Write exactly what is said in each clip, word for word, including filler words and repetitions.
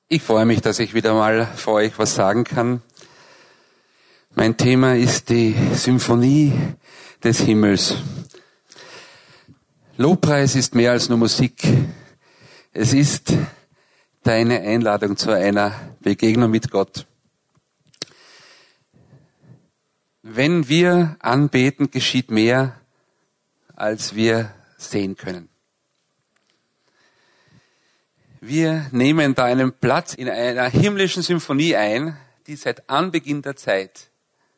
Ich freue mich, dass ich wieder mal vor euch was sagen kann. Mein Thema ist die Symphonie des Himmels. Lobpreis ist mehr als nur Musik. Es ist deine Einladung zu einer Begegnung mit Gott. Wenn wir anbeten, geschieht mehr, als wir sehen können. Wir nehmen da einen Platz in einer himmlischen Symphonie ein, die seit Anbeginn der Zeit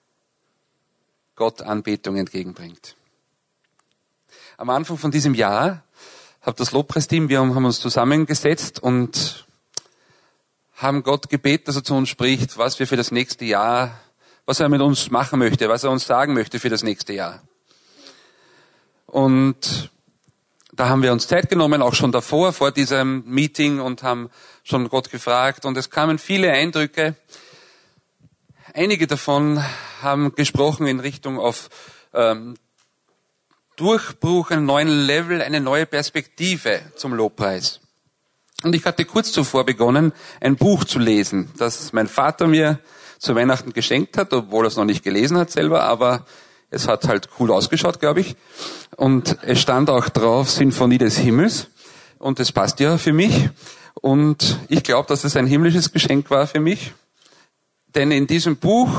Gott Anbetung entgegenbringt. Am Anfang von diesem Jahr hat das Lobpreisteam, wir haben uns zusammengesetzt und haben Gott gebeten, dass er zu uns spricht, was wir für das nächste Jahr, was er mit uns machen möchte, was er uns sagen möchte für das nächste Jahr. Und da haben wir uns Zeit genommen, auch schon davor, vor diesem Meeting, und haben schon Gott gefragt. Und es kamen viele Eindrücke. Einige davon haben gesprochen in Richtung auf ähm, Durchbruch, einen neuen Level, eine neue Perspektive zum Lobpreis. Und ich hatte kurz zuvor begonnen, ein Buch zu lesen, das mein Vater mir zu Weihnachten geschenkt hat, obwohl er es noch nicht gelesen hat selber, aber es hat halt cool ausgeschaut, glaube ich. Und es stand auch drauf, Symphonie des Himmels. Und das passt ja für mich. Und ich glaube, dass es ein himmlisches Geschenk war für mich. Denn in diesem Buch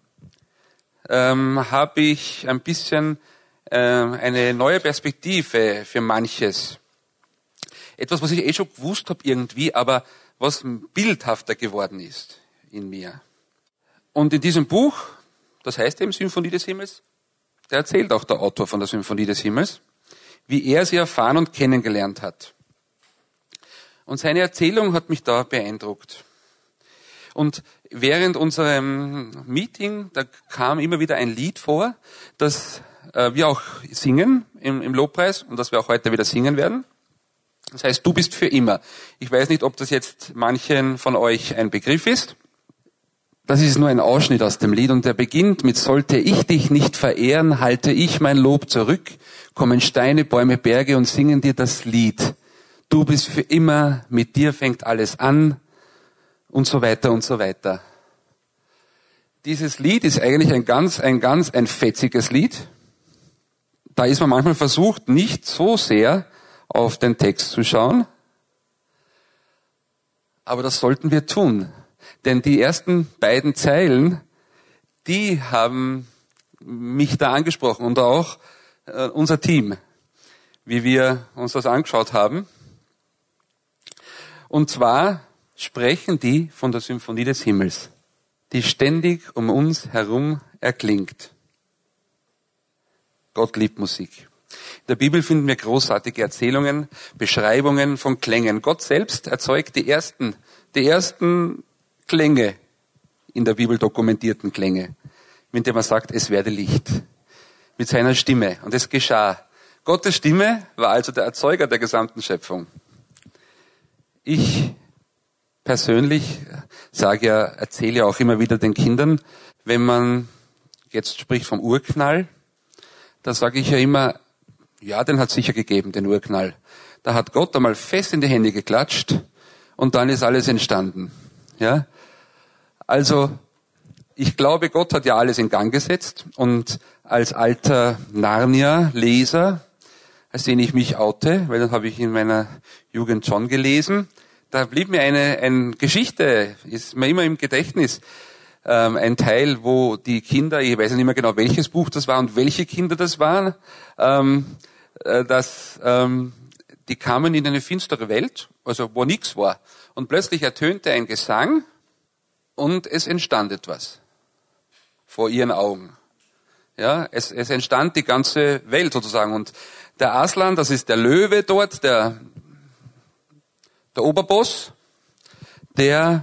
ähm, habe ich ein bisschen ähm, eine neue Perspektive für manches. Etwas, was ich eh schon gewusst habe irgendwie, aber was bildhafter geworden ist in mir. Und in diesem Buch, das heißt eben Symphonie des Himmels, da erzählt auch der Autor von der Symphonie des Himmels, wie er sie erfahren und kennengelernt hat. Und seine Erzählung hat mich da beeindruckt. Und während unserem Meeting, da kam immer wieder ein Lied vor, das äh, wir auch singen im, im Lobpreis und das wir auch heute wieder singen werden. Das heißt, du bist für immer. Ich weiß nicht, ob das jetzt manchen von euch ein Begriff ist. Das ist nur ein Ausschnitt aus dem Lied und der beginnt mit: Sollte ich dich nicht verehren, halte ich mein Lob zurück, kommen Steine, Bäume, Berge und singen dir das Lied. Du bist für immer, mit dir fängt alles an und so weiter und so weiter. Dieses Lied ist eigentlich ein ganz, ein ganz, ein fetziges Lied. Da ist man manchmal versucht, nicht so sehr auf den Text zu schauen, aber das sollten wir tun. Denn die ersten beiden Zeilen, die haben mich da angesprochen und auch äh, unser Team, wie wir uns das angeschaut haben. Und zwar sprechen die von der Symphonie des Himmels, die ständig um uns herum erklingt. Gott liebt Musik. In der Bibel finden wir großartige Erzählungen, Beschreibungen von Klängen. Gott selbst erzeugt die ersten, die ersten Klänge, in der Bibel dokumentierten Klänge, mit dem er sagt, es werde Licht, mit seiner Stimme. Und es geschah. Gottes Stimme war also der Erzeuger der gesamten Schöpfung. Ich persönlich sage ja, erzähle ja auch immer wieder den Kindern, wenn man jetzt spricht vom Urknall, da sage ich ja immer, ja, den hat es sicher gegeben, den Urknall. Da hat Gott einmal fest in die Hände geklatscht und dann ist alles entstanden. Ja? Also, ich glaube, Gott hat ja alles in Gang gesetzt und als alter Narnia-Leser, als den ich mich oute, weil dann habe ich in meiner Jugend schon gelesen, da blieb mir eine, eine Geschichte, ist mir immer im Gedächtnis, ähm, ein Teil, wo die Kinder, ich weiß nicht mehr genau, welches Buch das war und welche Kinder das waren, ähm, äh, dass ähm, die kamen in eine finstere Welt, also wo nichts war, und plötzlich ertönte ein Gesang, und es entstand etwas vor ihren Augen. Ja, es, es entstand die ganze Welt sozusagen. Und der Aslan, das ist der Löwe dort, der, der Oberboss, der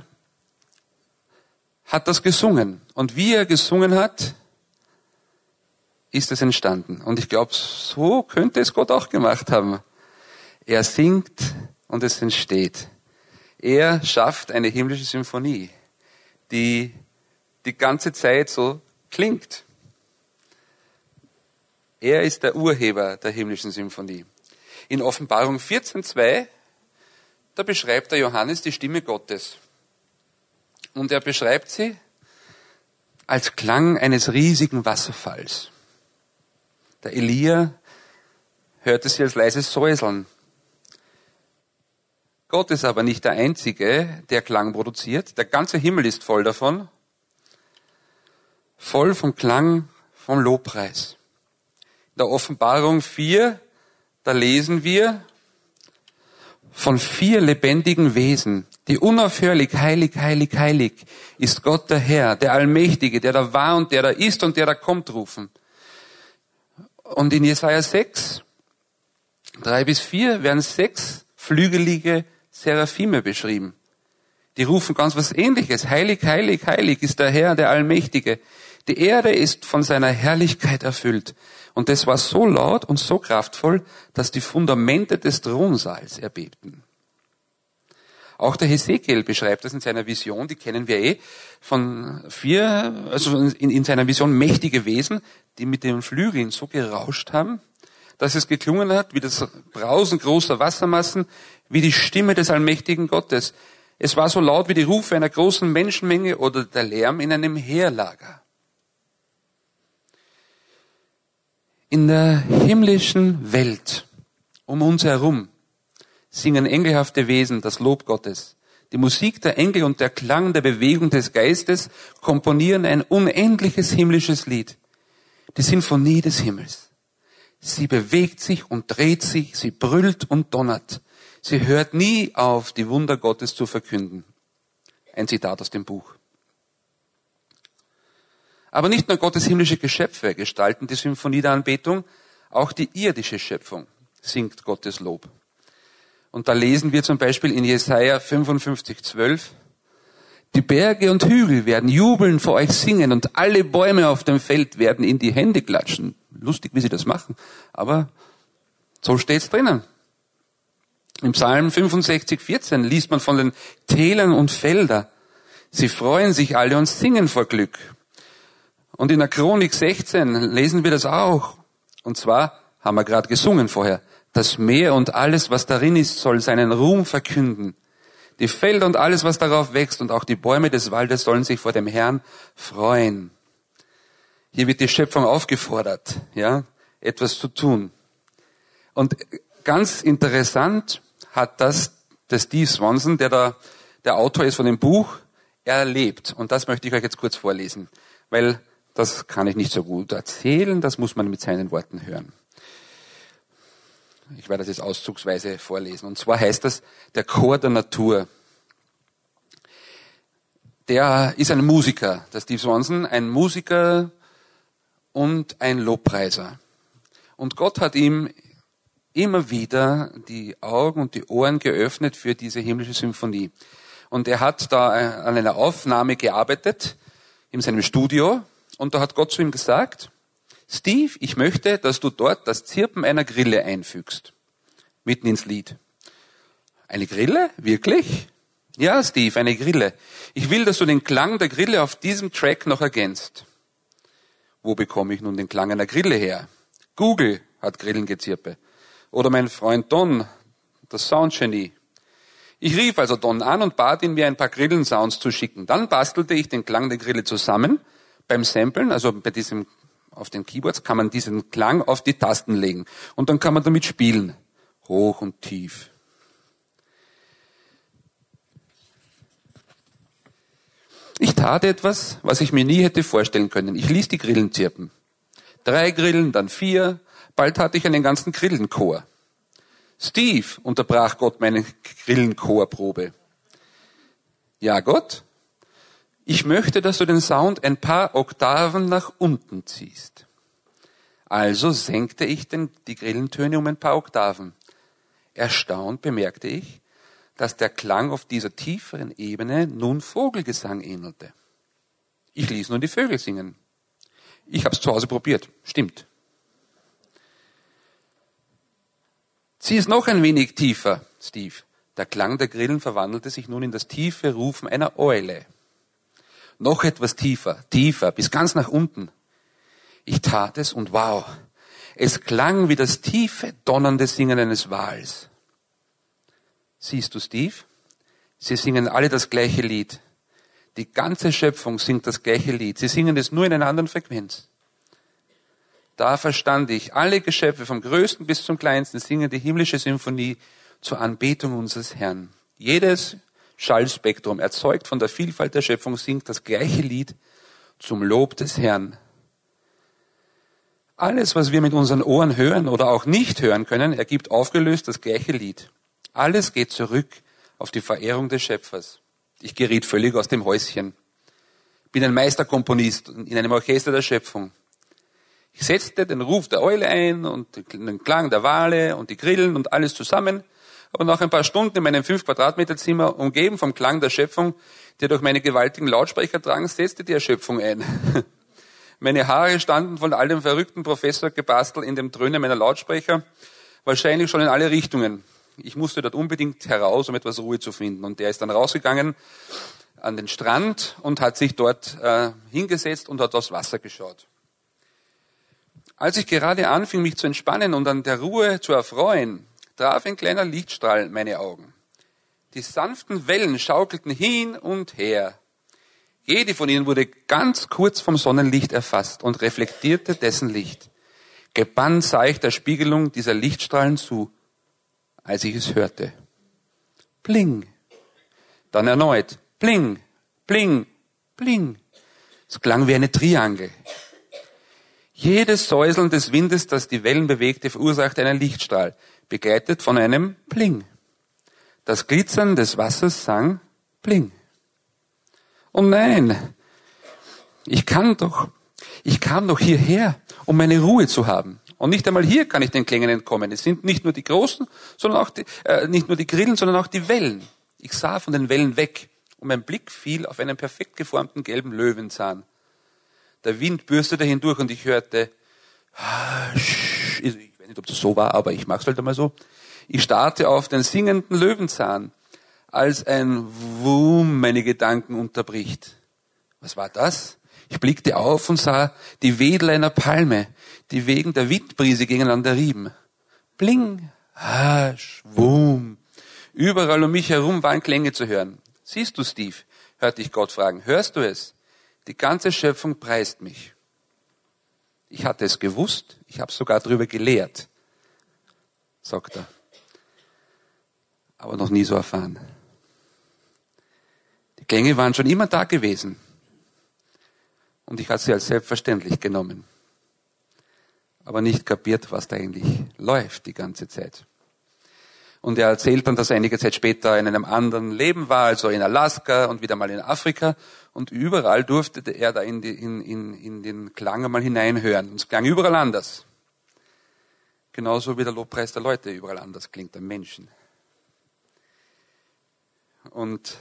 hat das gesungen. Und wie er gesungen hat, ist es entstanden. Und ich glaube, so könnte es Gott auch gemacht haben. Er singt und es entsteht. Er schafft eine himmlische Symphonie, die die ganze Zeit so klingt. Er ist der Urheber der himmlischen Symphonie. In Offenbarung vierzehn Komma zwei, da beschreibt der Johannes die Stimme Gottes. Und er beschreibt sie als Klang eines riesigen Wasserfalls. Der Elia hörte sie als leises Säuseln. Gott ist aber nicht der Einzige, der Klang produziert. Der ganze Himmel ist voll davon. Voll vom Klang, vom Lobpreis. In der Offenbarung vier, da lesen wir von vier lebendigen Wesen, die unaufhörlich heilig, heilig, heilig ist Gott der Herr, der Allmächtige, der da war und der da ist und der da kommt, rufen. Und in Jesaja sechs, drei bis vier werden sechs flügelige Seraphime beschrieben. Die rufen ganz was Ähnliches. Heilig, heilig, heilig ist der Herr, der Allmächtige. Die Erde ist von seiner Herrlichkeit erfüllt. Und das war so laut und so kraftvoll, dass die Fundamente des Thronsaals erbebten. Auch der Hesekiel beschreibt das in seiner Vision, die kennen wir eh, von vier, also in, in seiner Vision mächtige Wesen, die mit den Flügeln so gerauscht haben, dass es geklungen hat wie das Brausen großer Wassermassen, wie die Stimme des allmächtigen Gottes. Es war so laut wie die Rufe einer großen Menschenmenge oder der Lärm in einem Heerlager. In der himmlischen Welt um uns herum singen engelhafte Wesen das Lob Gottes. Die Musik der Engel und der Klang der Bewegung des Geistes komponieren ein unendliches himmlisches Lied. Die Sinfonie des Himmels. Sie bewegt sich und dreht sich, sie brüllt und donnert. Sie hört nie auf, die Wunder Gottes zu verkünden. Ein Zitat aus dem Buch. Aber nicht nur Gottes himmlische Geschöpfe gestalten die Symphonie der Anbetung, auch die irdische Schöpfung singt Gottes Lob. Und da lesen wir zum Beispiel in Jesaja fünfundfünfzig, zwölf, die Berge und Hügel werden jubeln vor euch singen und alle Bäume auf dem Feld werden in die Hände klatschen. Lustig, wie sie das machen, aber so steht's drinnen. Im Psalm fünfundsechzig, vierzehn liest man von den Tälern und Feldern. Sie freuen sich alle und singen vor Glück. Und in der Chronik sechzehn lesen wir das auch. Und zwar haben wir gerade gesungen vorher. Das Meer und alles, was darin ist, soll seinen Ruhm verkünden. Die Felder und alles, was darauf wächst und auch die Bäume des Waldes sollen sich vor dem Herrn freuen. Hier wird die Schöpfung aufgefordert, ja, etwas zu tun. Und ganz interessant hat das der Steve Swanson, der da der Autor ist von dem Buch, erlebt. Und das möchte ich euch jetzt kurz vorlesen, weil das kann ich nicht so gut erzählen, das muss man mit seinen Worten hören. Ich werde das jetzt auszugsweise vorlesen. Und zwar heißt das, der Chor der Natur. Der ist ein Musiker, der Steve Swanson, ein Musiker und ein Lobpreiser. Und Gott hat ihm immer wieder die Augen und die Ohren geöffnet für diese himmlische Symphonie. Und er hat da an einer Aufnahme gearbeitet in seinem Studio. Und da hat Gott zu ihm gesagt, Steve, ich möchte, dass du dort das Zirpen einer Grille einfügst. Mitten ins Lied. Eine Grille? Wirklich? Ja, Steve, eine Grille. Ich will, dass du den Klang der Grille auf diesem Track noch ergänzt. Wo bekomme ich nun den Klang einer Grille her? Google hat Grillengezirpe. Oder mein Freund Don, das Soundgenie. Ich rief also Don an und bat ihn, mir ein paar Grillensounds zu schicken. Dann bastelte ich den Klang der Grille zusammen. Beim Samplen, also bei diesem, auf den Keyboards, kann man diesen Klang auf die Tasten legen. Und dann kann man damit spielen. Hoch und tief. Ich tat etwas, was ich mir nie hätte vorstellen können. Ich ließ die Grillen zirpen. Drei Grillen, dann vier. Bald hatte ich einen ganzen Grillenchor. Steve, unterbrach Gott meine Grillenchorprobe. Ja, Gott? Ich möchte, dass du den Sound ein paar Oktaven nach unten ziehst. Also senkte ich den, die Grillentöne um ein paar Oktaven. Erstaunt bemerkte ich, dass der Klang auf dieser tieferen Ebene nun Vogelgesang ähnelte. Ich ließ nun die Vögel singen. Ich habe es zu Hause probiert. Stimmt. Zieh es noch ein wenig tiefer, Steve. Der Klang der Grillen verwandelte sich nun in das tiefe Rufen einer Eule. Noch etwas tiefer, tiefer, bis ganz nach unten. Ich tat es und wow, es klang wie das tiefe, donnernde Singen eines Wals. Siehst du, Steve? Sie singen alle das gleiche Lied. Die ganze Schöpfung singt das gleiche Lied. Sie singen es nur in einer anderen Frequenz. Da verstand ich, alle Geschöpfe vom Größten bis zum Kleinsten singen die himmlische Symphonie zur Anbetung unseres Herrn. Jedes Schallspektrum, erzeugt von der Vielfalt der Schöpfung, singt das gleiche Lied zum Lob des Herrn. Alles, was wir mit unseren Ohren hören oder auch nicht hören können, ergibt aufgelöst das gleiche Lied. Alles geht zurück auf die Verehrung des Schöpfers. Ich geriet völlig aus dem Häuschen. Bin ein Meisterkomponist in einem Orchester der Schöpfung. Ich setzte den Ruf der Eule ein und den Klang der Wale und die Grillen und alles zusammen. Und nach ein paar Stunden in meinem fünf Quadratmeter Zimmer, umgeben vom Klang der Schöpfung, der durch meine gewaltigen Lautsprecher drang, setzte die Erschöpfung ein. Meine Haare standen von all dem verrückten Professorgebastel in dem Dröhnen meiner Lautsprecher, wahrscheinlich schon in alle Richtungen. Ich musste dort unbedingt heraus, um etwas Ruhe zu finden. Und der ist dann rausgegangen an den Strand und hat sich dort äh, hingesetzt und hat aufs Wasser geschaut. Als ich gerade anfing, mich zu entspannen und an der Ruhe zu erfreuen, traf ein kleiner Lichtstrahl meine Augen. Die sanften Wellen schaukelten hin und her. Jede von ihnen wurde ganz kurz vom Sonnenlicht erfasst und reflektierte dessen Licht. Gebannt sah ich der Spiegelung dieser Lichtstrahlen zu, als ich es hörte. Pling. Dann erneut. Pling, pling, pling. Es klang wie eine Triangel. Jedes Säuseln des Windes, das die Wellen bewegte, verursachte einen Lichtstrahl, begleitet von einem Pling. Das Glitzern des Wassers sang Pling. Oh nein, ich kann doch, ich kam doch hierher, um meine Ruhe zu haben. Und nicht einmal hier kann ich den Klängen entkommen. Es sind nicht nur die großen, sondern auch die, äh, nicht nur die Grillen, sondern auch die Wellen. Ich sah von den Wellen weg und mein Blick fiel auf einen perfekt geformten gelben Löwenzahn. Der Wind bürstete hindurch und ich hörte, ich weiß nicht, ob das so war, aber ich mach's halt einmal so. Ich starrte auf den singenden Löwenzahn, als ein Wum meine Gedanken unterbricht. Was war das? Ich blickte auf und sah die Wedel einer Palme, die wegen der Windbrise gegeneinander rieben. Bling, hasch, wum. Überall um mich herum waren Klänge zu hören. Siehst du, Steve? Hörte ich Gott fragen. Hörst du es? Die ganze Schöpfung preist mich. Ich hatte es gewusst, ich habe sogar darüber gelehrt, sagt er. Aber noch nie so erfahren. Die Klänge waren schon immer da gewesen. Und ich hatte sie als selbstverständlich genommen. Aber nicht kapiert, was da eigentlich läuft die ganze Zeit. Und er erzählt dann, dass er einige Zeit später in einem anderen Leben war, also in Alaska und wieder mal in Afrika. Und überall durfte er da in, die, in, in, in den Klang einmal hineinhören. Und es klang überall anders. Genauso wie der Lobpreis der Leute überall anders klingt, der Menschen. Und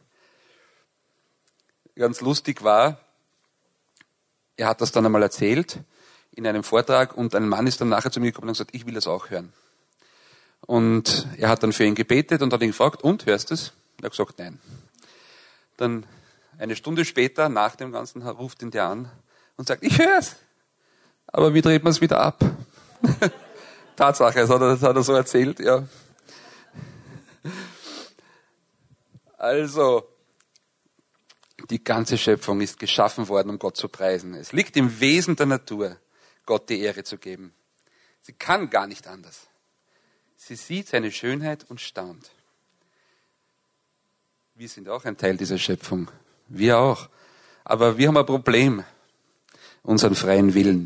ganz lustig war, er hat das dann einmal erzählt in einem Vortrag und ein Mann ist dann nachher zu mir gekommen und gesagt, ich will das auch hören. Und er hat dann für ihn gebetet und hat ihn gefragt, und, hörst du es? Er hat gesagt, nein. Dann eine Stunde später, nach dem Ganzen, ruft ihn der an und sagt, ich höre es. Aber wie dreht man es wieder ab? Tatsache, das hat, er, das hat er so erzählt, ja. Also, die ganze Schöpfung ist geschaffen worden, um Gott zu preisen. Es liegt im Wesen der Natur, Gott die Ehre zu geben. Sie kann gar nicht anders. Sie sieht seine Schönheit und staunt. Wir sind auch ein Teil dieser Schöpfung. Wir auch. Aber wir haben ein Problem. Unseren freien Willen.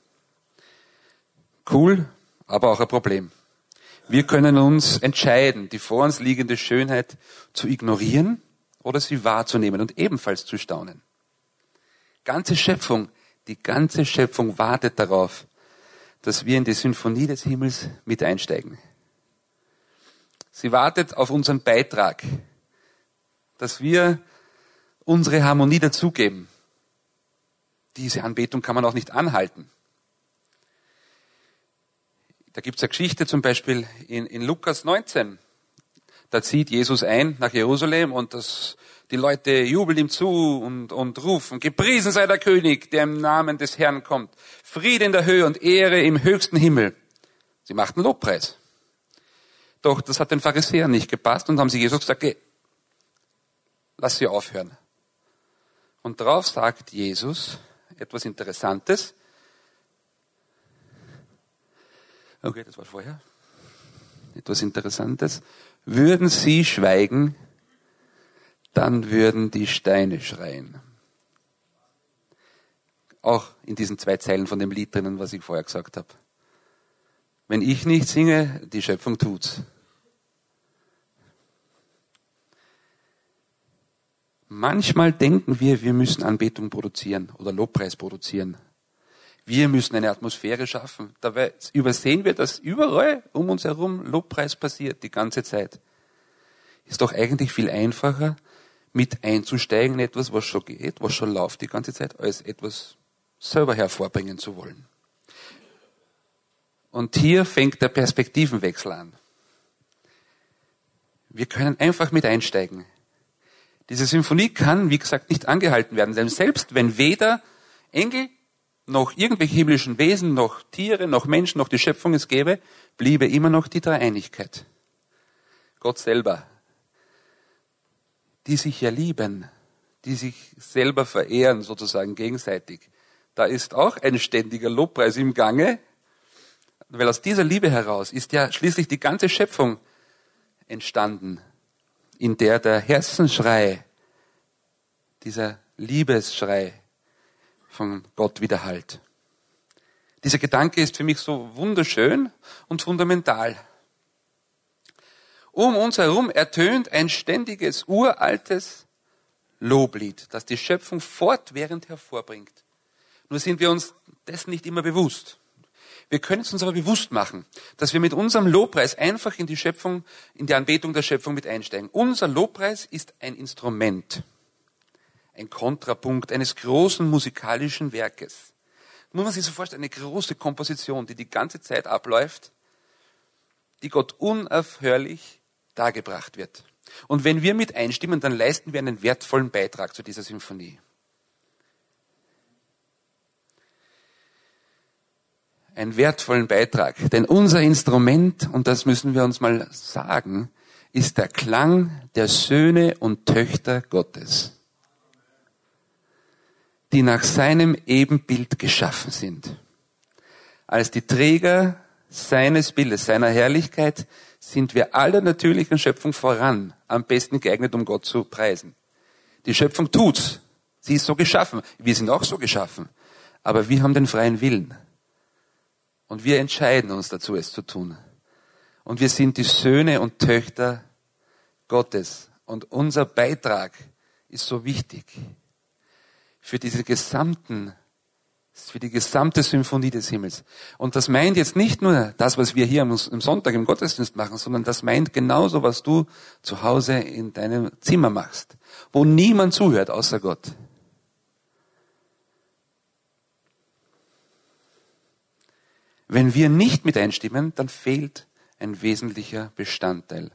Cool, aber auch ein Problem. Wir können uns entscheiden, die vor uns liegende Schönheit zu ignorieren oder sie wahrzunehmen und ebenfalls zu staunen. Ganze Schöpfung, die ganze Schöpfung wartet darauf, dass wir in die Sinfonie des Himmels mit einsteigen. Sie wartet auf unseren Beitrag, dass wir unsere Harmonie dazugeben. Diese Anbetung kann man auch nicht anhalten. Da gibt es eine Geschichte zum Beispiel in, in Lukas neunzehn. Da zieht Jesus ein nach Jerusalem und das, die Leute jubeln ihm zu und, und rufen, gepriesen sei der König, der im Namen des Herrn kommt. Friede in der Höhe und Ehre im höchsten Himmel. Sie machten Lobpreis. Doch das hat den Pharisäern nicht gepasst und haben sie Jesus gesagt, geh, lass sie aufhören. Und darauf sagt Jesus etwas Interessantes. Okay, das war vorher. Etwas Interessantes. Würden sie schweigen, dann würden die Steine schreien. Auch in diesen zwei Zeilen von dem Lied drinnen, was ich vorher gesagt habe. Wenn ich nicht singe, die Schöpfung tut's. Manchmal denken wir, wir müssen Anbetung produzieren oder Lobpreis produzieren. Wir müssen eine Atmosphäre schaffen. Dabei übersehen wir, dass überall um uns herum Lobpreis passiert, die ganze Zeit. Ist doch eigentlich viel einfacher, mit einzusteigen in etwas, was schon geht, was schon läuft die ganze Zeit, als etwas selber hervorbringen zu wollen. Und hier fängt der Perspektivenwechsel an. Wir können einfach mit einsteigen. Diese Symphonie kann, wie gesagt, nicht angehalten werden, denn selbst wenn weder Engel noch irgendwelche himmlischen Wesen, noch Tiere, noch Menschen, noch die Schöpfung es gäbe, bliebe immer noch die Dreieinigkeit. Gott selber, die sich ja lieben, die sich selber verehren, sozusagen gegenseitig. Da ist auch ein ständiger Lobpreis im Gange, weil aus dieser Liebe heraus ist ja schließlich die ganze Schöpfung entstanden, in der der Herzensschrei, dieser Liebesschrei von Gott widerhallt. Dieser Gedanke ist für mich so wunderschön und fundamental. Um uns herum ertönt ein ständiges, uraltes Loblied, das die Schöpfung fortwährend hervorbringt. Nur sind wir uns dessen nicht immer bewusst. Wir können es uns aber bewusst machen, dass wir mit unserem Lobpreis einfach in die Schöpfung, in die Anbetung der Schöpfung mit einsteigen. Unser Lobpreis ist ein Instrument, ein Kontrapunkt eines großen musikalischen Werkes. Muss man sich so vorstellen, eine große Komposition, die die ganze Zeit abläuft, die Gott unaufhörlich dargebracht wird. Und wenn wir mit einstimmen, dann leisten wir einen wertvollen Beitrag zu dieser Symphonie. Einen wertvollen Beitrag. Denn unser Instrument, und das müssen wir uns mal sagen, ist der Klang der Söhne und Töchter Gottes, die nach seinem Ebenbild geschaffen sind. Als die Träger seines Bildes, seiner Herrlichkeit, sind wir aller natürlichen Schöpfung voran, am besten geeignet, um Gott zu preisen. Die Schöpfung tut's. Sie ist so geschaffen. Wir sind auch so geschaffen. Aber wir haben den freien Willen. Und wir entscheiden uns dazu, es zu tun. Und wir sind die Söhne und Töchter Gottes. Und unser Beitrag ist so wichtig für diese gesamten, für die gesamte Symphonie des Himmels. Und das meint jetzt nicht nur das, was wir hier am Sonntag im Gottesdienst machen, sondern das meint genauso, was du zu Hause in deinem Zimmer machst, wo niemand zuhört außer Gott. Wenn wir nicht mit einstimmen, dann fehlt ein wesentlicher Bestandteil.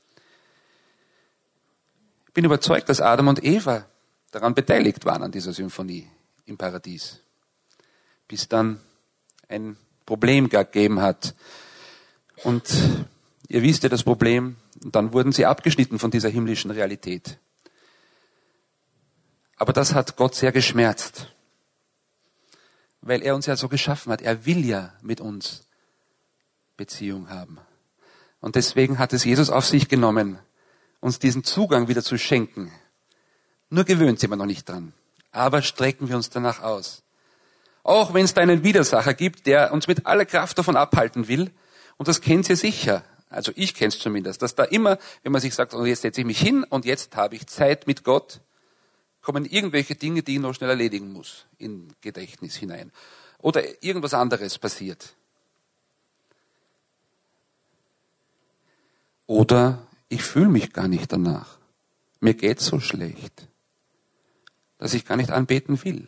Ich bin überzeugt, dass Adam und Eva daran beteiligt waren an dieser Symphonie im Paradies, bis dann ein Problem gegeben hat. Und ihr wisst ja das Problem, und dann wurden sie abgeschnitten von dieser himmlischen Realität. Aber das hat Gott sehr geschmerzt. Weil er uns ja so geschaffen hat. Er will ja mit uns Beziehung haben. Und deswegen hat es Jesus auf sich genommen, uns diesen Zugang wieder zu schenken. Nur gewöhnt sind wir noch nicht dran. Aber strecken wir uns danach aus. Auch wenn es da einen Widersacher gibt, der uns mit aller Kraft davon abhalten will. Und das kennt ihr sicher. Also ich kenne es zumindest. Dass da immer, wenn man sich sagt, oh, jetzt setze ich mich hin und jetzt habe ich Zeit mit Gott, kommen irgendwelche Dinge, die ich noch schnell erledigen muss, in Gedächtnis hinein. Oder irgendwas anderes passiert. Oder ich fühle mich gar nicht danach. Mir geht's so schlecht, dass ich gar nicht anbeten will.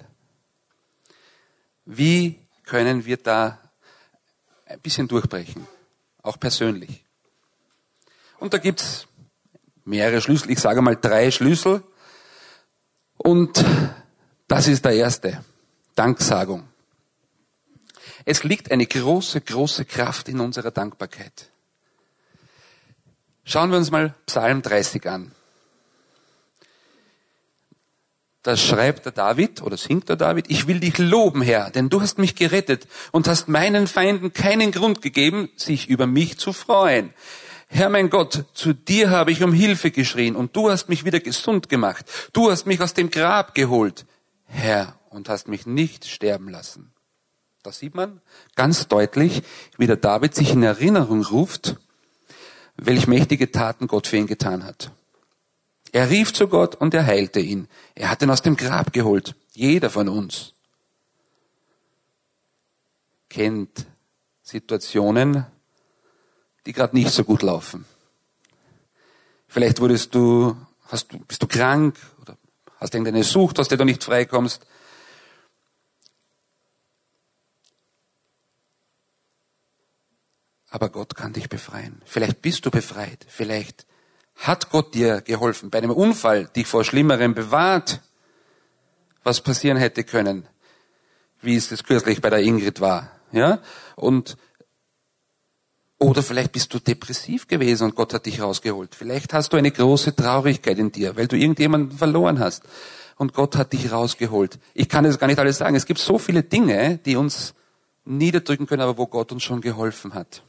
Wie können wir da ein bisschen durchbrechen? Auch persönlich. Und da gibt's mehrere Schlüssel. Ich sage mal drei Schlüssel. Und das ist der erste. Danksagung. Es liegt eine große, große Kraft in unserer Dankbarkeit. Schauen wir uns mal Psalm dreißig an. Da schreibt der David oder singt der David, ich will dich loben, Herr, denn du hast mich gerettet und hast meinen Feinden keinen Grund gegeben, sich über mich zu freuen. Herr mein Gott, zu dir habe ich um Hilfe geschrien und du hast mich wieder gesund gemacht. Du hast mich aus dem Grab geholt, Herr, und hast mich nicht sterben lassen. Da sieht man ganz deutlich, wie der David sich in Erinnerung ruft, welch mächtige Taten Gott für ihn getan hat. Er rief zu Gott und er heilte ihn. Er hat ihn aus dem Grab geholt. Jeder von uns kennt Situationen, die gerade nicht so gut laufen. Vielleicht wurdest du, hast du, bist du krank oder hast irgendeine Sucht, aus der du nicht freikommst. Aber Gott kann dich befreien. Vielleicht bist du befreit. Vielleicht hat Gott dir geholfen, bei einem Unfall dich vor Schlimmerem bewahrt, was passieren hätte können, wie es das kürzlich bei der Ingrid war, ja? Und, oder vielleicht bist du depressiv gewesen und Gott hat dich rausgeholt. Vielleicht hast du eine große Traurigkeit in dir, weil du irgendjemanden verloren hast und Gott hat dich rausgeholt. Ich kann es gar nicht alles sagen. Es gibt so viele Dinge, die uns niederdrücken können, aber wo Gott uns schon geholfen hat.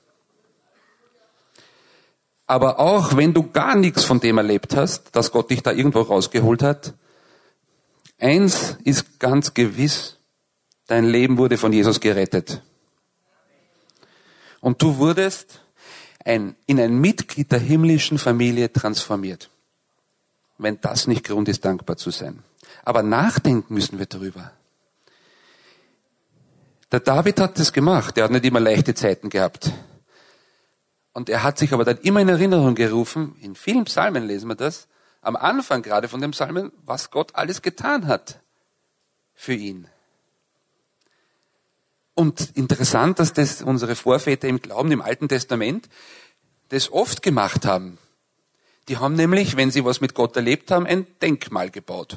Aber auch wenn du gar nichts von dem erlebt hast, dass Gott dich da irgendwo rausgeholt hat, eins ist ganz gewiss, dein Leben wurde von Jesus gerettet. Und du wurdest ein, in ein Mitglied der himmlischen Familie transformiert. Wenn das nicht Grund ist, dankbar zu sein. Aber nachdenken müssen wir darüber. Der David hat das gemacht, er hat nicht immer leichte Zeiten gehabt. Und er hat sich aber dann immer in Erinnerung gerufen, in vielen Psalmen lesen wir das, am Anfang gerade von den Psalmen, was Gott alles getan hat für ihn. Und interessant, dass das unsere Vorväter im Glauben, im Alten Testament, das oft gemacht haben. Die haben nämlich, wenn sie was mit Gott erlebt haben, ein Denkmal gebaut.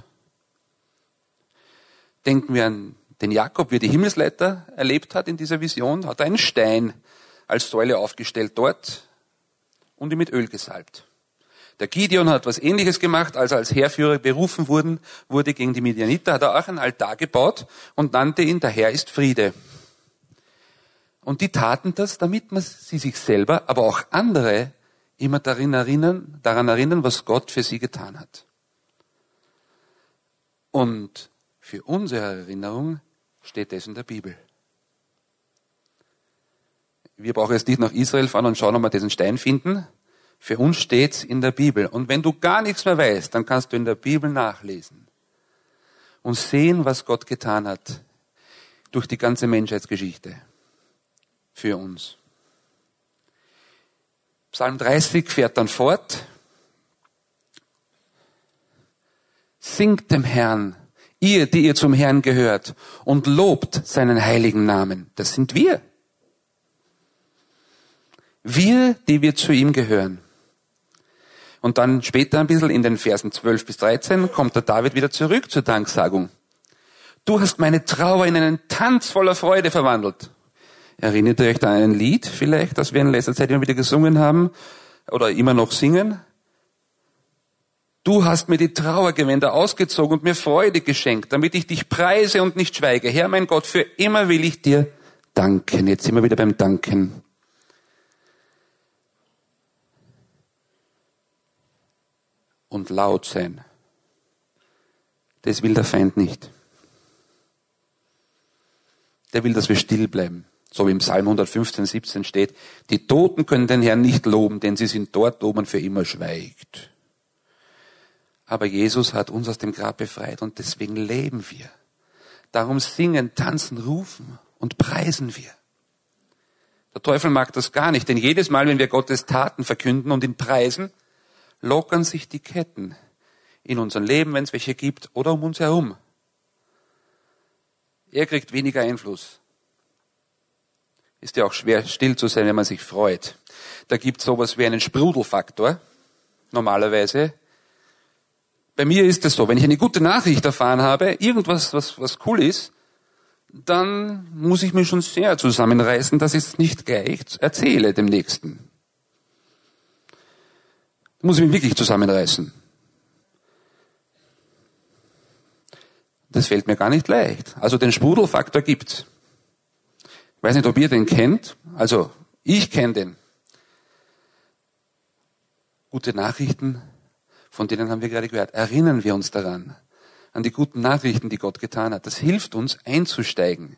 Denken wir an den Jakob, wie er die Himmelsleiter erlebt hat in dieser Vision, hat er einen Stein als Säule aufgestellt dort und ihn mit Öl gesalbt. Der Gideon hat was Ähnliches gemacht, als er als Heerführer berufen wurden, wurde gegen die Midianiter, hat er auch einen Altar gebaut und nannte ihn, der Herr ist Friede. Und die taten das, damit man sie sich selber, aber auch andere immer daran erinnern, daran erinnern, was Gott für sie getan hat. Und für unsere Erinnerung steht das in der Bibel. Wir brauchen jetzt nicht nach Israel fahren und schauen, ob wir diesen Stein finden. Für uns steht's in der Bibel. Und wenn du gar nichts mehr weißt, dann kannst du in der Bibel nachlesen und sehen, was Gott getan hat durch die ganze Menschheitsgeschichte für uns. Psalm dreißig fährt dann fort. Singt dem Herrn, ihr, die ihr zum Herrn gehört, und lobt seinen heiligen Namen. Das sind wir. Wir, die wir zu ihm gehören. Und dann später ein bisschen in den Versen zwölf bis dreizehn kommt der David wieder zurück zur Danksagung. Du hast meine Trauer in einen Tanz voller Freude verwandelt. Erinnert ihr euch da an ein Lied vielleicht, das wir in letzter Zeit immer wieder gesungen haben oder immer noch singen? Du hast mir die Trauergewänder ausgezogen und mir Freude geschenkt, damit ich dich preise und nicht schweige. Herr, mein Gott, für immer will ich dir danken. Jetzt sind wir wieder beim Danken. Und laut sein. Das will der Feind nicht. Der will, dass wir still bleiben. So wie im Psalm hundertfünfzehn, siebzehn steht, die Toten können den Herrn nicht loben, denn sie sind dort, wo man für immer schweigt. Aber Jesus hat uns aus dem Grab befreit und deswegen leben wir. Darum singen, tanzen, rufen und preisen wir. Der Teufel mag das gar nicht, denn jedes Mal, wenn wir Gottes Taten verkünden und ihn preisen, lockern sich die Ketten in unserem Leben, wenn es welche gibt, oder um uns herum. Er kriegt weniger Einfluss. Ist ja auch schwer, still zu sein, wenn man sich freut. Da gibt es sowas wie einen Sprudelfaktor, normalerweise. Bei mir ist es so, wenn ich eine gute Nachricht erfahren habe, irgendwas, was, was cool ist, dann muss ich mich schon sehr zusammenreißen, dass ich es nicht gleich erzähle dem Nächsten. Da muss ich mich wirklich zusammenreißen. Das fällt mir gar nicht leicht. Also den Sprudelfaktor gibt's. Ich weiß nicht, ob ihr den kennt. Also ich kenne den. Gute Nachrichten, von denen haben wir gerade gehört. Erinnern wir uns daran, an die guten Nachrichten, die Gott getan hat. Das hilft uns, einzusteigen.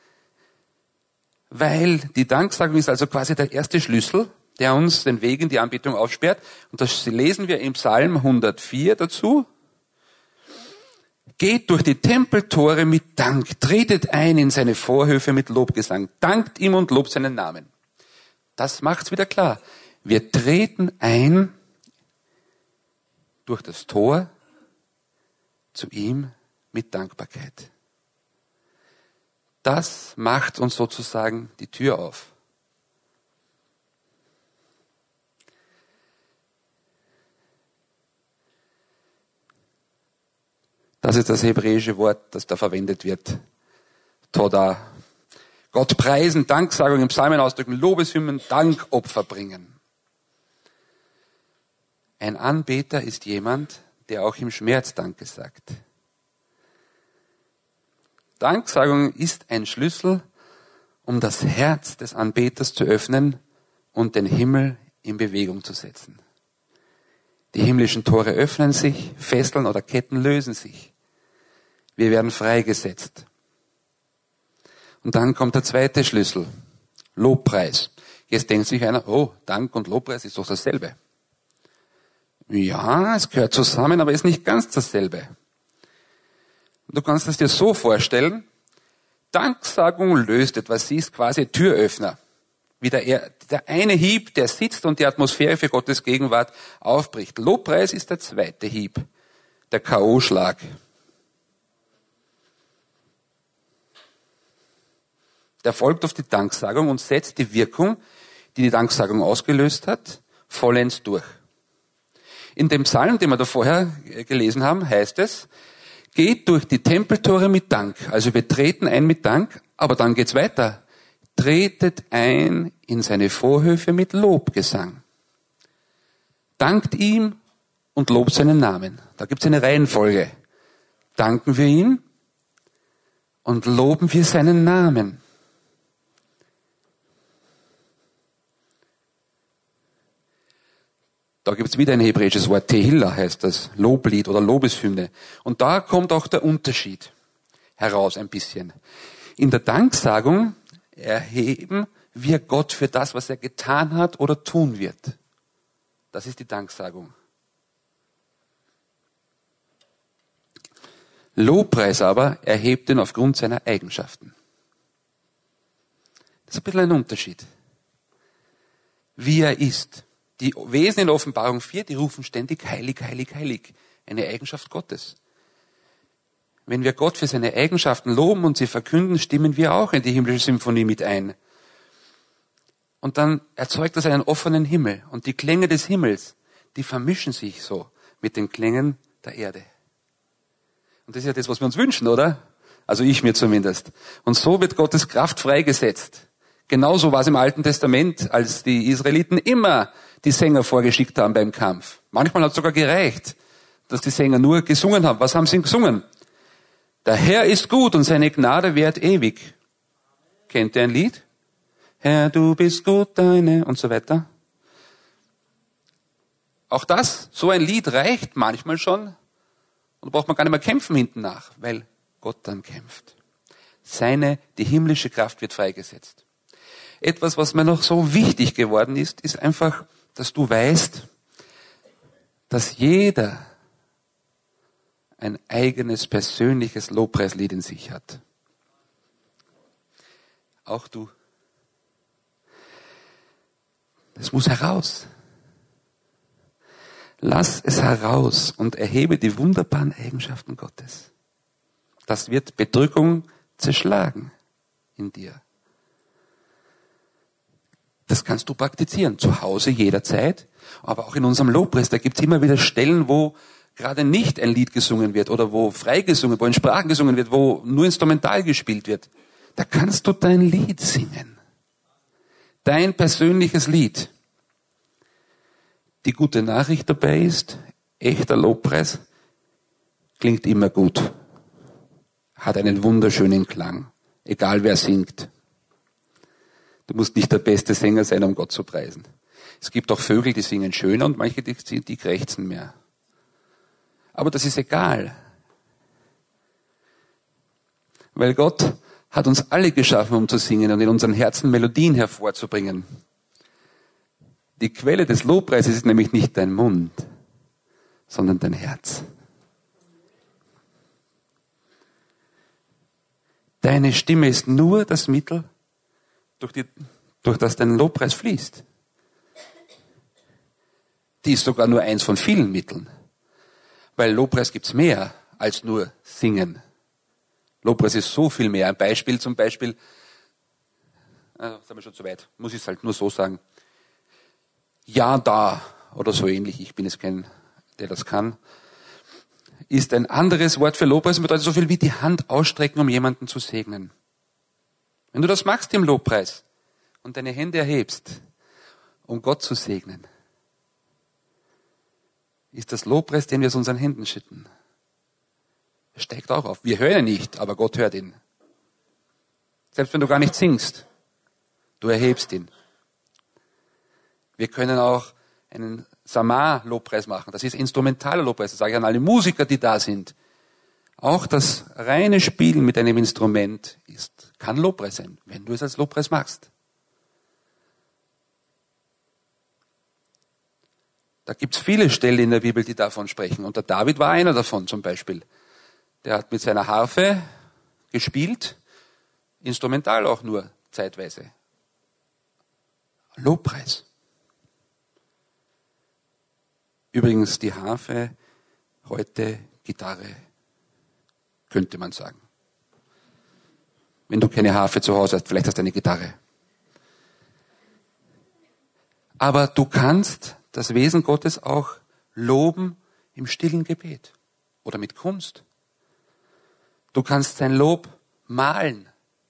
Weil die Danksagung ist also quasi der erste Schlüssel, der uns den Weg in die Anbetung aufsperrt. Und das lesen wir im Psalm hundertvier dazu. Geht durch die Tempeltore mit Dank, tretet ein in seine Vorhöfe mit Lobgesang, dankt ihm und lobt seinen Namen. Das macht's wieder klar. Wir treten ein durch das Tor zu ihm mit Dankbarkeit. Das macht uns sozusagen die Tür auf. Das ist das hebräische Wort, das da verwendet wird. Toda. Gott preisen, Danksagung im Psalmen ausdrücken, Lobeshymnen, Dankopfer bringen. Ein Anbeter ist jemand, der auch im Schmerz Danke sagt. Danksagung ist ein Schlüssel, um das Herz des Anbeters zu öffnen und den Himmel in Bewegung zu setzen. Die himmlischen Tore öffnen sich, Fesseln oder Ketten lösen sich. Wir werden freigesetzt. Und dann kommt der zweite Schlüssel, Lobpreis. Jetzt denkt sich einer, oh, Dank und Lobpreis ist doch dasselbe. Ja, es gehört zusammen, aber ist nicht ganz dasselbe. Du kannst es dir so vorstellen, Danksagung löst etwas, sie ist quasi Türöffner. Wie der, der eine Hieb, der sitzt und die Atmosphäre für Gottes Gegenwart aufbricht. Lobpreis ist der zweite Hieb, der K O-Schlag. Der folgt auf die Danksagung und setzt die Wirkung, die die Danksagung ausgelöst hat, vollends durch. In dem Psalm, den wir da vorher gelesen haben, heißt es, geht durch die Tempeltore mit Dank. Also wir treten ein mit Dank, aber dann geht's weiter. Tretet ein in seine Vorhöfe mit Lobgesang. Dankt ihm und lobt seinen Namen. Da gibt's eine Reihenfolge. Danken wir ihm und loben wir seinen Namen. Da gibt's wieder ein hebräisches Wort, Tehillah heißt das, Loblied oder Lobeshymne. Und da kommt auch der Unterschied heraus ein bisschen. In der Danksagung erheben wir Gott für das, was er getan hat oder tun wird. Das ist die Danksagung. Lobpreis aber erhebt ihn aufgrund seiner Eigenschaften. Das ist ein bisschen ein Unterschied. Wie er ist. Die Wesen in Offenbarung vier, die rufen ständig heilig, heilig, heilig. Eine Eigenschaft Gottes. Wenn wir Gott für seine Eigenschaften loben und sie verkünden, stimmen wir auch in die himmlische Symphonie mit ein. Und dann erzeugt das einen offenen Himmel. Und die Klänge des Himmels, die vermischen sich so mit den Klängen der Erde. Und das ist ja das, was wir uns wünschen, oder? Also ich mir zumindest. Und so wird Gottes Kraft freigesetzt. Genauso war es im Alten Testament, als die Israeliten immer die Sänger vorgeschickt haben beim Kampf. Manchmal hat es sogar gereicht, dass die Sänger nur gesungen haben. Was haben sie gesungen? Der Herr ist gut und seine Gnade währt ewig. Kennt ihr ein Lied? Herr, du bist gut, deine und so weiter. Auch das, so ein Lied reicht manchmal schon und braucht man gar nicht mehr kämpfen hinten nach, weil Gott dann kämpft. Seine, die himmlische Kraft wird freigesetzt. Etwas, was mir noch so wichtig geworden ist, ist einfach, dass du weißt, dass jeder ein eigenes persönliches Lobpreislied in sich hat. Auch du. Das muss heraus. Lass es heraus und erhebe die wunderbaren Eigenschaften Gottes. Das wird Bedrückung zerschlagen in dir. Das kannst du praktizieren, zu Hause jederzeit, aber auch in unserem Lobpreis. Da gibt es immer wieder Stellen, wo gerade nicht ein Lied gesungen wird oder wo frei gesungen, wo in Sprachen gesungen wird, wo nur instrumental gespielt wird. Da kannst du dein Lied singen. Dein persönliches Lied. Die gute Nachricht dabei ist, echter Lobpreis klingt immer gut. hat einen wunderschönen Klang, egal wer singt. Du musst nicht der beste Sänger sein, um Gott zu preisen. Es gibt auch Vögel, die singen schöner und manche, die, die krächzen mehr. Aber das ist egal. Weil Gott hat uns alle geschaffen, um zu singen und in unseren Herzen Melodien hervorzubringen. Die Quelle des Lobpreises ist nämlich nicht dein Mund, sondern dein Herz. Deine Stimme ist nur das Mittel, durch, die, durch das dein Lobpreis fließt. Die ist sogar nur eins von vielen Mitteln. Weil Lobpreis gibt's mehr als nur Singen. Lobpreis ist so viel mehr. Ein Beispiel zum Beispiel, ah, sind wir schon zu weit, muss ich es halt nur so sagen. Ja, da, oder so ähnlich, ich bin jetzt kein, der das kann, ist ein anderes Wort für Lobpreis und bedeutet so viel wie die Hand ausstrecken, um jemanden zu segnen. Wenn du das machst im Lobpreis und deine Hände erhebst, um Gott zu segnen, ist das Lobpreis, den wir aus unseren Händen schütten. Er steigt auch auf. Wir hören ihn nicht, aber Gott hört ihn. Selbst wenn du gar nicht singst, du erhebst ihn. Wir können auch einen Samar-Lobpreis machen. Das ist instrumentaler Lobpreis. Das sage ich an alle Musiker, die da sind. Auch das reine Spielen mit einem Instrument ist, kann Lobpreis sein, wenn du es als Lobpreis machst. Da gibt's viele Stellen in der Bibel, die davon sprechen. Und der David war einer davon zum Beispiel. Der hat mit seiner Harfe gespielt, instrumental auch nur zeitweise. Lobpreis. Übrigens die Harfe, heute Gitarre, könnte man sagen. Wenn du keine Harfe zu Hause hast, vielleicht hast du eine Gitarre. Aber du kannst das Wesen Gottes auch loben im stillen Gebet oder mit Kunst. Du kannst sein Lob malen.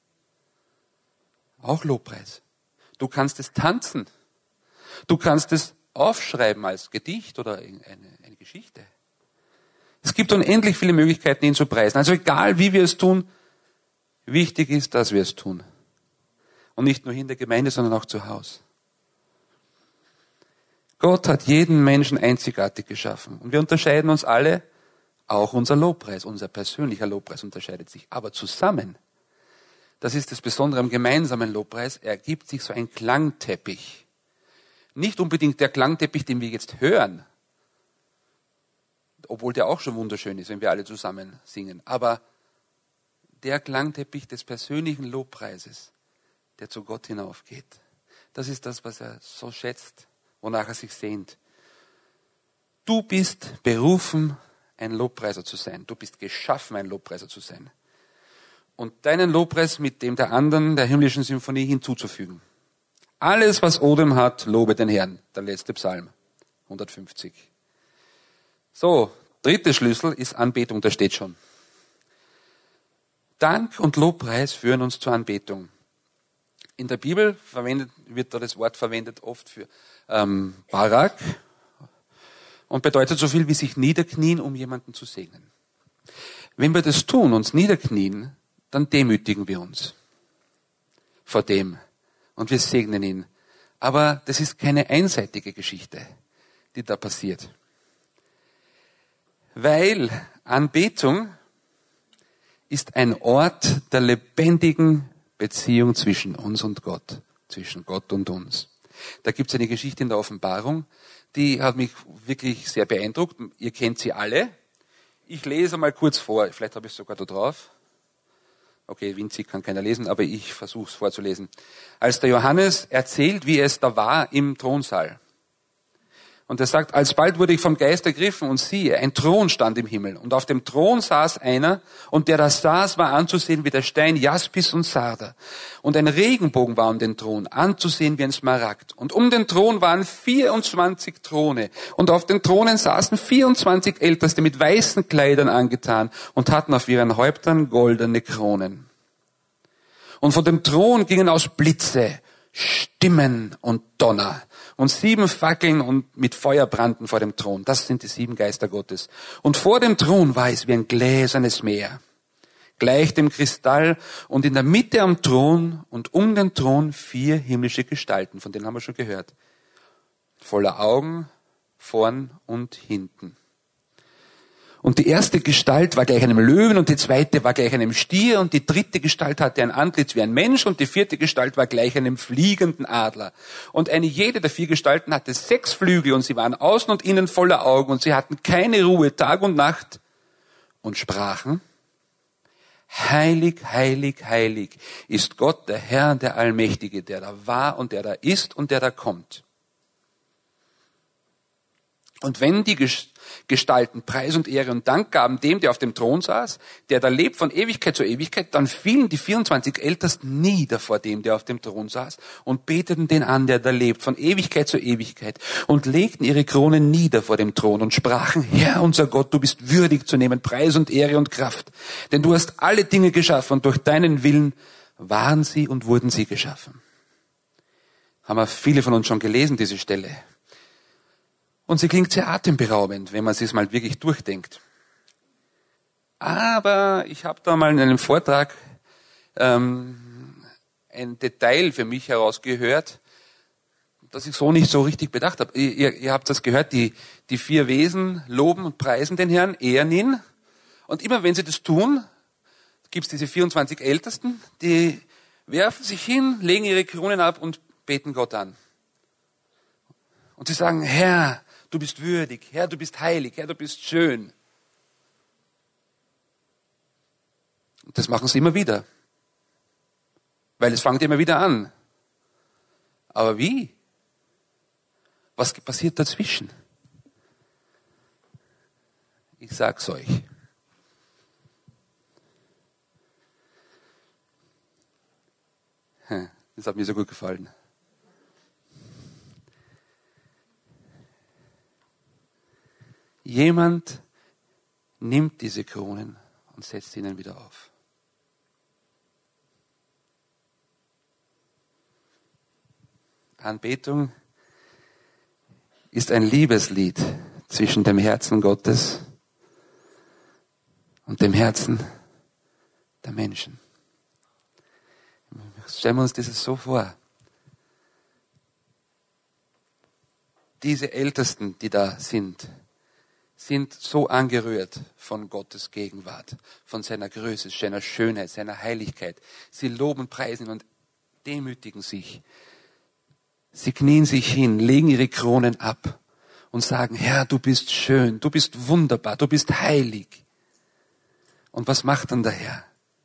Auch Lobpreis. Du kannst es tanzen. Du kannst es aufschreiben als Gedicht oder eine, eine Geschichte. Es gibt unendlich viele Möglichkeiten, ihn zu preisen. Also egal, wie wir es tun, wichtig ist, dass wir es tun. Und nicht nur in der Gemeinde, sondern auch zu Hause. Gott hat jeden Menschen einzigartig geschaffen. Und wir unterscheiden uns alle, auch unser Lobpreis, unser persönlicher Lobpreis unterscheidet sich. Aber zusammen, das ist das Besondere am gemeinsamen Lobpreis, ergibt sich so ein Klangteppich. Nicht unbedingt der Klangteppich, den wir jetzt hören, obwohl der auch schon wunderschön ist, wenn wir alle zusammen singen. Aber der Klangteppich des persönlichen Lobpreises, der zu Gott hinaufgeht, das ist das, was er so schätzt, wonach er sich sehnt. Du bist berufen, ein Lobpreiser zu sein. Du bist geschaffen, ein Lobpreiser zu sein. Und deinen Lobpreis mit dem der anderen, der himmlischen Symphonie hinzuzufügen. Alles, was Odem hat, lobe den Herrn. Der letzte Psalm, hundertfünfzig. So, dritter Schlüssel ist Anbetung, da steht schon. Dank und Lobpreis führen uns zur Anbetung. In der Bibel verwendet, wird da das Wort verwendet oft für ähm, Barak und bedeutet so viel wie sich niederknien, um jemanden zu segnen. Wenn wir das tun, uns niederknien, dann demütigen wir uns vor dem und wir segnen ihn. Aber das ist keine einseitige Geschichte, die da passiert. Weil Anbetung ist ein Ort der lebendigen Beziehung zwischen uns und Gott, zwischen Gott und uns. Da gibt es eine Geschichte in der Offenbarung, die hat mich wirklich sehr beeindruckt. Ihr kennt sie alle. Ich lese mal kurz vor, vielleicht habe ich es sogar da drauf. Okay, winzig kann keiner lesen, aber ich versuche es vorzulesen. Als der Johannes erzählt, wie es da war im Thronsaal. Und er sagt, alsbald wurde ich vom Geist ergriffen und siehe, ein Thron stand im Himmel. Und auf dem Thron saß einer, und der da saß, war anzusehen wie der Stein Jaspis und Sarder. Und ein Regenbogen war um den Thron, anzusehen wie ein Smaragd. Und um den Thron waren vierundzwanzig Throne. Und auf den Thronen saßen vierundzwanzig Älteste mit weißen Kleidern angetan und hatten auf ihren Häuptern goldene Kronen. Und von dem Thron gingen aus Blitze, Stimmen und Donner. Und sieben Fackeln und mit Feuer brannten vor dem Thron. Das sind die sieben Geister Gottes. Und vor dem Thron war es wie ein gläsernes Meer. gleich dem Kristall, und in der Mitte am Thron und um den Thron vier himmlische Gestalten, von denen haben wir schon gehört. Voller Augen, vorn und hinten. Und die erste Gestalt war gleich einem Löwen und die zweite war gleich einem Stier und die dritte Gestalt hatte ein Antlitz wie ein Mensch und die vierte Gestalt war gleich einem fliegenden Adler. Und eine jede der vier Gestalten hatte sechs Flügel und sie waren außen und innen voller Augen und sie hatten keine Ruhe Tag und Nacht und sprachen: Heilig, heilig, heilig ist Gott, der Herr, der Allmächtige, der da war und der da ist und der da kommt. Und wenn die Gestalten Preis und Ehre und Dank gaben dem, der auf dem Thron saß, der da lebt von Ewigkeit zu Ewigkeit, dann fielen die vierundzwanzig Ältesten nieder vor dem, der auf dem Thron saß, und beteten den an, der da lebt von Ewigkeit zu Ewigkeit, und legten ihre Kronen nieder vor dem Thron und sprachen: Herr, unser Gott, du bist würdig zu nehmen Preis und Ehre und Kraft, denn du hast alle Dinge geschaffen und durch deinen Willen waren sie und wurden sie geschaffen. Haben wir viele von uns schon gelesen, diese Stelle. Und sie klingt sehr atemberaubend, wenn man sie es mal wirklich durchdenkt. Aber ich habe da mal in einem Vortrag ähm, ein Detail für mich herausgehört, das ich so nicht so richtig bedacht habe. Ihr, ihr habt das gehört, die, die vier Wesen loben und preisen den Herrn, ehren ihn. Und immer wenn sie das tun, gibt es diese vierundzwanzig Ältesten, die werfen sich hin, legen ihre Kronen ab und beten Gott an. Und sie sagen: Herr, du bist würdig, Herr, du bist heilig, Herr, du bist schön. Und das machen sie immer wieder. Weil es fängt immer wieder an. Aber wie? Was passiert dazwischen? Ich sag's euch. Das hat mir so gut gefallen. Jemand nimmt diese Kronen und setzt sie ihnen wieder auf. Anbetung ist ein Liebeslied zwischen dem Herzen Gottes und dem Herzen der Menschen. Stellen wir uns das so vor. Diese Ältesten, die da sind, sind so angerührt von Gottes Gegenwart, von seiner Größe, seiner Schönheit, seiner Heiligkeit. Sie loben, preisen und demütigen sich. Sie knien sich hin, legen ihre Kronen ab und sagen: Herr, du bist schön, du bist wunderbar, du bist heilig. Und was macht dann der Herr?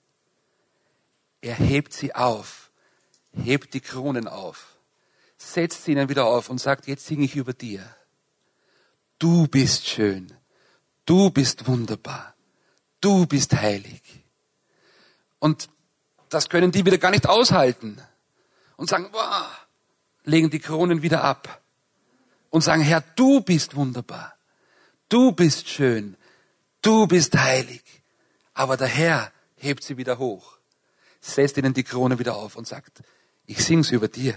Er hebt sie auf, hebt die Kronen auf, setzt sie ihnen wieder auf und sagt: Jetzt singe ich über dir. Du bist schön, du bist wunderbar, du bist heilig. Und das können die wieder gar nicht aushalten und sagen: Wow, legen die Kronen wieder ab und sagen: Herr, du bist wunderbar, du bist schön, du bist heilig. Aber der Herr hebt sie wieder hoch, setzt ihnen die Krone wieder auf und sagt: Ich sing's über dir,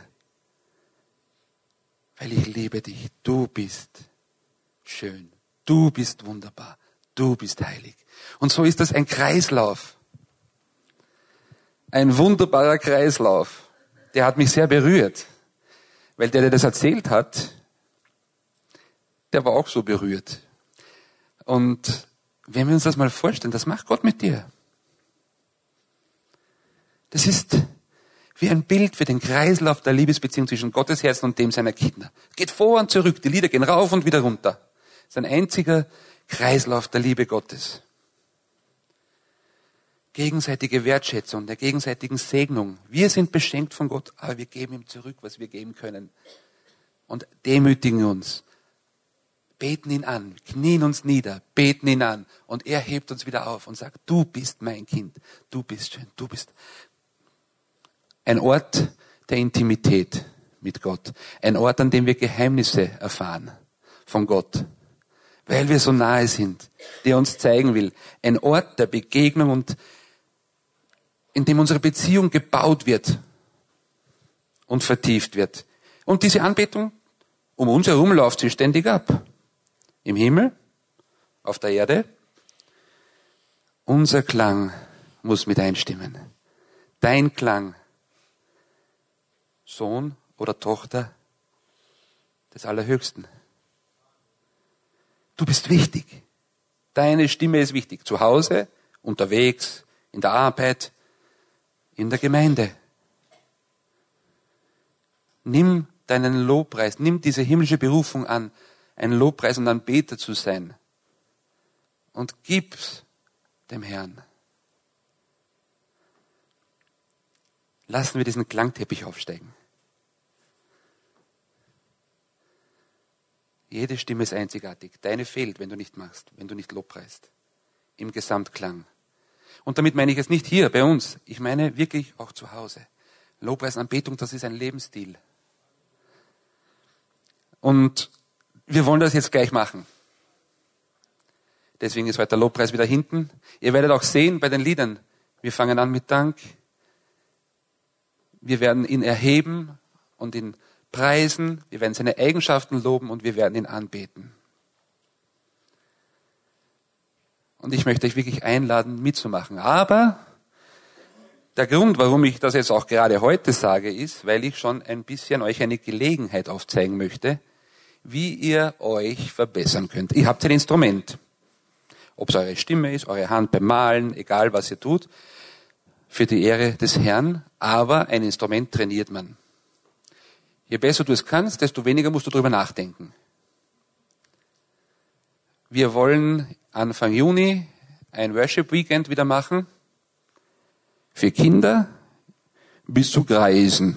weil ich liebe dich, du bist schön, du bist wunderbar, du bist heilig. Und so ist das ein Kreislauf. Ein wunderbarer Kreislauf. Der hat mich sehr berührt. Weil der, der das erzählt hat, der war auch so berührt. Und wenn wir uns das mal vorstellen, das macht Gott mit dir. Das ist wie ein Bild für den Kreislauf der Liebesbeziehung zwischen Gottes Herzen und dem seiner Kinder. Geht vor und zurück, die Lieder gehen rauf und wieder runter. Das ist ein einziger Kreislauf der Liebe Gottes. Gegenseitige Wertschätzung, der gegenseitigen Segnung. Wir sind beschenkt von Gott, aber wir geben ihm zurück, was wir geben können. Und demütigen uns, beten ihn an, knien uns nieder, beten ihn an. Und er hebt uns wieder auf und sagt: Du bist mein Kind, du bist schön, du bist ein Ort der Intimität mit Gott. Ein Ort, an dem wir Geheimnisse erfahren von Gott, weil wir so nahe sind, der uns zeigen will. Ein Ort der Begegnung und in dem unsere Beziehung gebaut wird und vertieft wird. Und diese Anbetung, um uns herum läuft sie ständig ab. Im Himmel, auf der Erde. Unser Klang muss mit einstimmen. Dein Klang, Sohn oder Tochter des Allerhöchsten. Du bist wichtig. Deine Stimme ist wichtig. Zu Hause, unterwegs, in der Arbeit, in der Gemeinde. Nimm deinen Lobpreis, nimm diese himmlische Berufung an, ein Lobpreis und Anbeter zu sein. Und gib's dem Herrn. Lassen wir diesen Klangteppich aufsteigen. Jede Stimme ist einzigartig. Deine fehlt, wenn du nicht machst, wenn du nicht lobpreist. Im Gesamtklang. Und damit meine ich es nicht hier bei uns. Ich meine wirklich auch zu Hause. Lobpreis, Anbetung, das ist ein Lebensstil. Und wir wollen das jetzt gleich machen. Deswegen ist heute der Lobpreis wieder hinten. Ihr werdet auch sehen bei den Liedern, wir fangen an mit Dank. Wir werden ihn erheben und ihn preisen. Wir werden seine Eigenschaften loben und wir werden ihn anbeten. Und ich möchte euch wirklich einladen, mitzumachen. Aber der Grund, warum ich das jetzt auch gerade heute sage, ist, weil ich schon ein bisschen euch eine Gelegenheit aufzeigen möchte, wie ihr euch verbessern könnt. Ihr habt ein Instrument. Ob es eure Stimme ist, eure Hand beim Malen, egal was ihr tut, für die Ehre des Herrn. Aber ein Instrument trainiert man. Je besser du es kannst, desto weniger musst du darüber nachdenken. Wir wollen Anfang Juni ein Worship Weekend wieder machen. Für Kinder bis zu Greisen.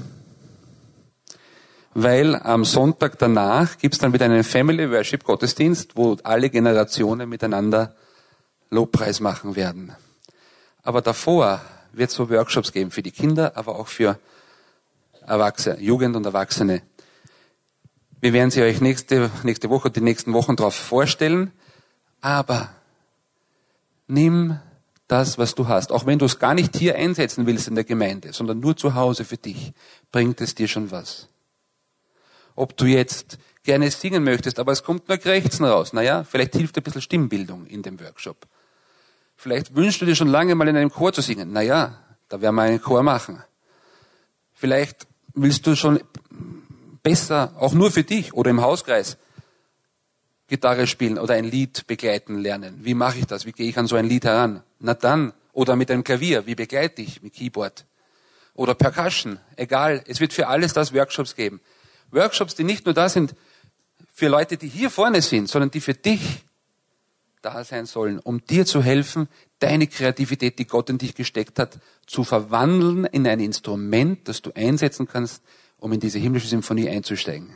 Weil am Sonntag danach gibt es dann wieder einen Family Worship Gottesdienst, wo alle Generationen miteinander Lobpreis machen werden. Aber davor wird es so Workshops geben für die Kinder, aber auch für Erwachsene, Jugend und Erwachsene. Wir werden sie euch nächste, nächste Woche, die nächsten Wochen darauf vorstellen. Aber nimm das, was du hast. Auch wenn du es gar nicht hier einsetzen willst in der Gemeinde, sondern nur zu Hause für dich, bringt es dir schon was. Ob du jetzt gerne singen möchtest, aber es kommt nur Krächzen raus. Naja, vielleicht hilft dir ein bisschen Stimmbildung in dem Workshop. Vielleicht wünschst du dir schon lange mal in einem Chor zu singen. Naja, da werden wir einen Chor machen. Vielleicht willst du schon besser, auch nur für dich oder im Hauskreis, Gitarre spielen oder ein Lied begleiten lernen. Wie mache ich das? Wie gehe ich an so ein Lied heran? Na dann. Oder mit einem Klavier. Wie begleite ich mit Keyboard? Oder Percussion. Egal. Es wird für alles das Workshops geben. Workshops, die nicht nur da sind für Leute, die hier vorne sind, sondern die für dich da sein sollen, um dir zu helfen, deine Kreativität, die Gott in dich gesteckt hat, zu verwandeln in ein Instrument, das du einsetzen kannst, um in diese himmlische Symphonie einzusteigen.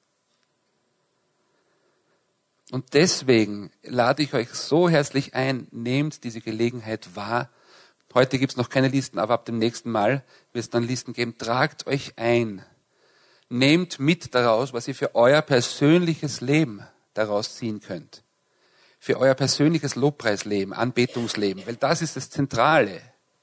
Und deswegen lade ich euch so herzlich ein, nehmt diese Gelegenheit wahr. Heute gibt es noch keine Listen, aber ab dem nächsten Mal wird es dann Listen geben. Tragt euch ein. Nehmt mit daraus, was ihr für euer persönliches Leben daraus ziehen könnt. Für euer persönliches Lobpreisleben, Anbetungsleben, weil das ist das Zentrale.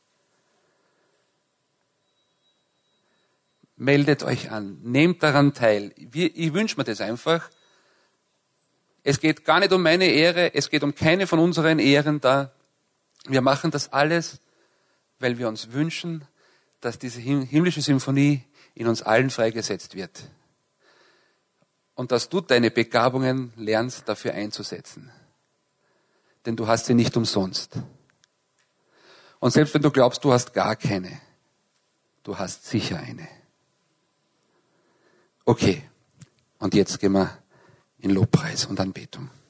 Meldet euch an, nehmt daran teil. Ich wünsche mir das einfach. Es geht gar nicht um meine Ehre, es geht um keine von unseren Ehren da. Wir machen das alles, weil wir uns wünschen, dass diese himmlische Symphonie in uns allen freigesetzt wird. Und dass du deine Begabungen lernst, dafür einzusetzen. Denn du hast sie nicht umsonst. Und selbst wenn du glaubst, du hast gar keine, du hast sicher eine. Okay, und jetzt gehen wir in Lobpreis und Anbetung.